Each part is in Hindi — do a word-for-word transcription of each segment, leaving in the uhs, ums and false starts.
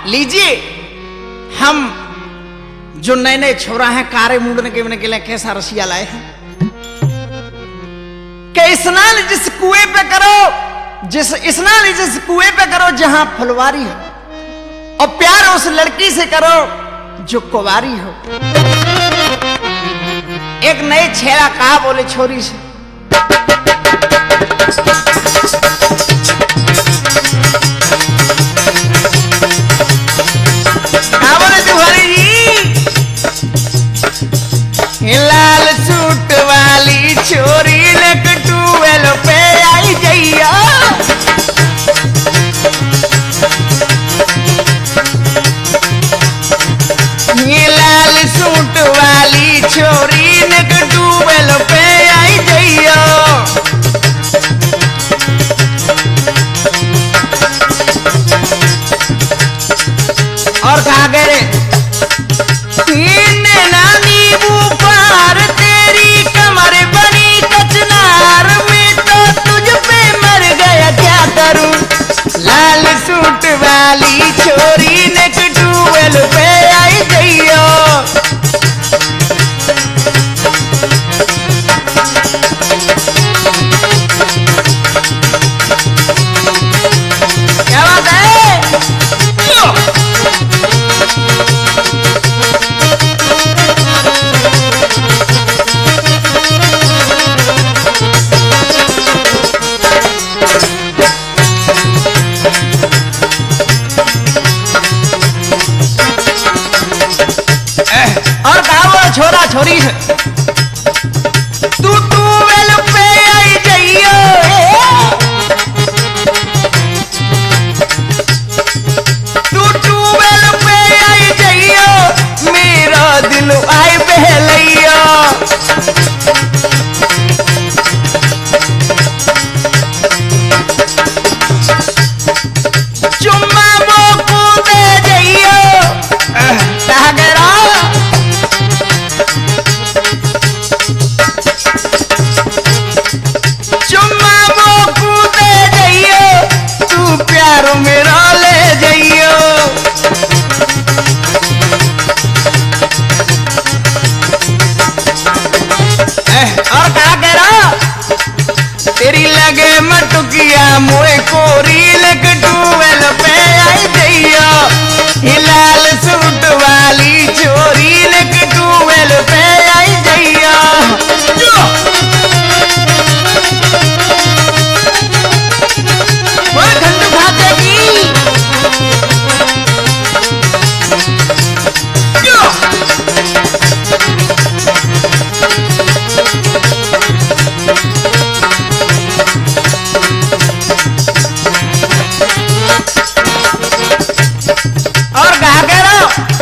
लीजिए हम जो नए नए छोरा हैं कारे मुंडने के के लिए कैसा रसिया लाए हैं कि स्नान जिस कुएं पे करो, जिस स्नान जिस कुएं पे करो जहां फुलवारी हो, और प्यार उस लड़की से करो जो कुंवारी हो। एक नए छेड़ा कहा बोले छोरी से, कहा बोले तुम्हारी जी लाल सूट वाली छोरी लेक टूवेल पे आई जइया। लाल सूट वाली छोरी लेक टूवेल पे आई जइया। और कहा गए नानी बुखार तेरी कमर बनी कचनार में तो तुझ पे मर गया क्या करूं। लाल सूट वाली छोरी ने टूवेल पे आई जइयो। क्या बात है? और कहा वो छोरा छोरी से तू टूवेल पे आई जइयो। तू टूवेल पे आई जइयो मेरा दिल आई बहलैया। चुम्मा मोकू दे जइयो। कहा गया चुम्मा मोकू दे जइयो तू प्यार मेरा ले जइयो। और कहा करा तेरी लगे मटुकिया मोए कोरी लेक टूवेल पे आई जइयो। लाल सूट वाली छोरी लेक टूवेल पे आई जइयो। वो खंड खाते की और कहा करो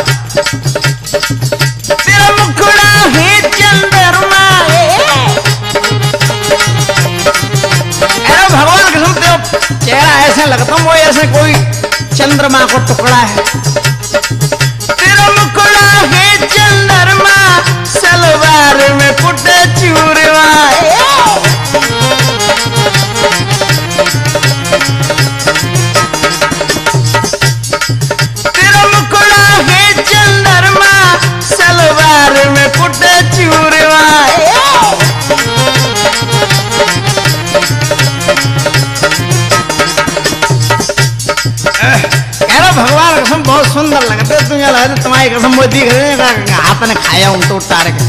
तेरा मुखड़ा है चंद्रमा। अरे भगवान कसम तेरा चेहरा ऐसे लगता वो ऐसे कोई चंद्रमा को टुकड़ा है। तेरा मुखड़ा है चंद्रमा सलवार में पुटे चूरमा। सलवार में पुटे चूरमा। कह भगवान कसम बहुत सुंदर लगते तुम्हें तुम्हारी कसम वो दिख रहे हाथ ने खाया हूं तो उतार के।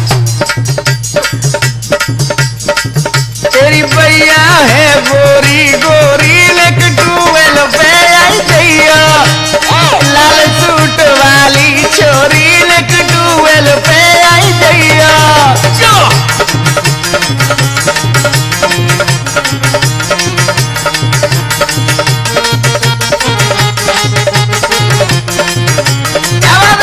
तेरी भैया है गोरी गोरी लेक टूवेल पे आई जइयो। लाल सूट वाली छोरी लेक टूवेल पे आई जइयो। क्या बात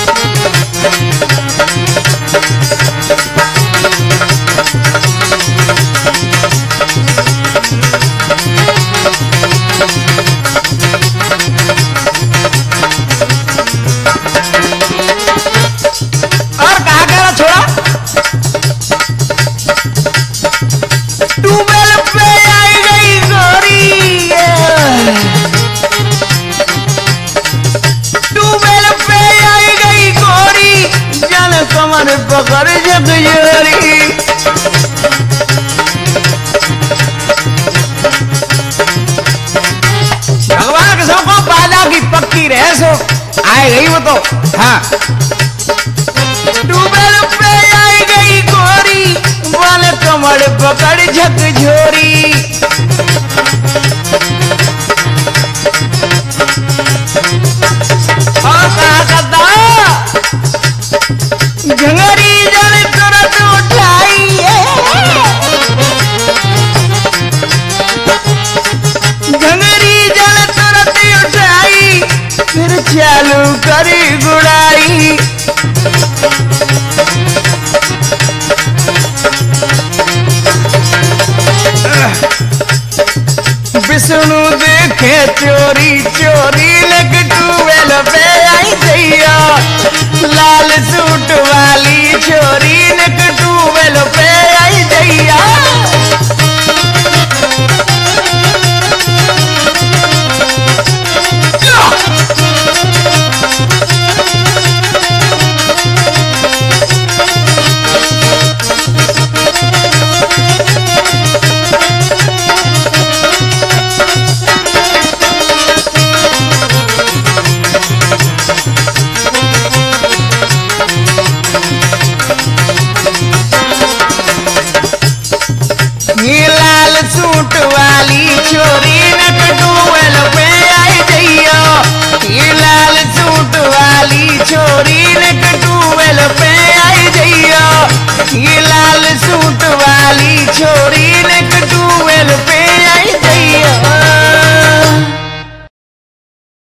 है? कमर पकड़ झकझोरी। भगवान के सबको बाजा की पक्की रहे सो आए गई वो तो। हाँ ट्यूबवेल पे आई गई गोरी बोले कमर पकड़ झकझोरी। झंगरी जल तुरंत उठाई झंगरी जल तुरंत उठाई फिर चालू करी गुड़ाई। विष्णु देखे चोरी चोरी लेक ट्यूबवेल पे आई दैया लाल सूट वाली चोरी लेक ट्यूबवेल पे आई दैया। सूट वाली चोरी नक ट्यूबवेल पे आई दैया ये लाल सूट वाली चोरी नक ट्यूबवेल पे आई दैया ये लाल सूट वाली चोरी नक ट्यूबवेल